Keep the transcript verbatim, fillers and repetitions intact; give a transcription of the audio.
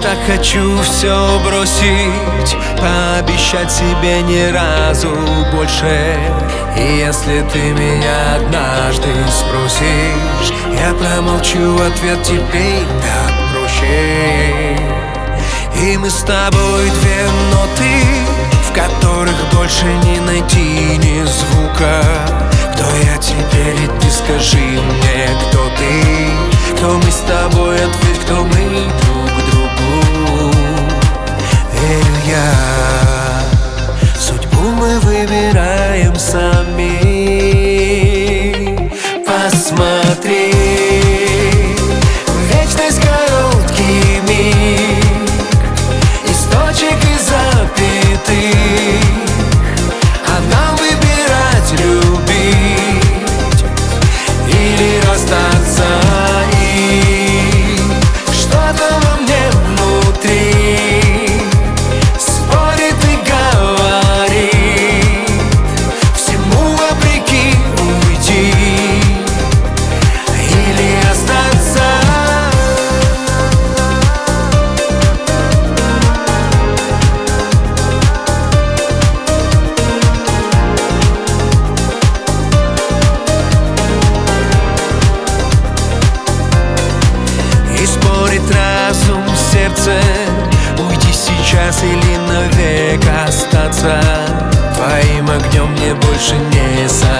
Так хочу все бросить, пообещать себе ни разу больше. И если ты меня однажды спросишь, я промолчу, ответ теперь так проще. И мы с тобой две ноты, в которых больше не найти ни звука. Кто я теперь, и ты скажи мне, кто ты? Кто мы с тобой, ответь, кто мы друг другу. Верю я, судьбу мы выбираем сами. Посмотри, вечность короткий миг, источник и запятых, а нам выбирать, любить или расстаться. И что-то во мне внутри спорит и говорит: всему вопреки уйти или остаться. И спорит разум, сердце, уйти сейчас или навек остаться. Твоим огнем мне больше не согреться.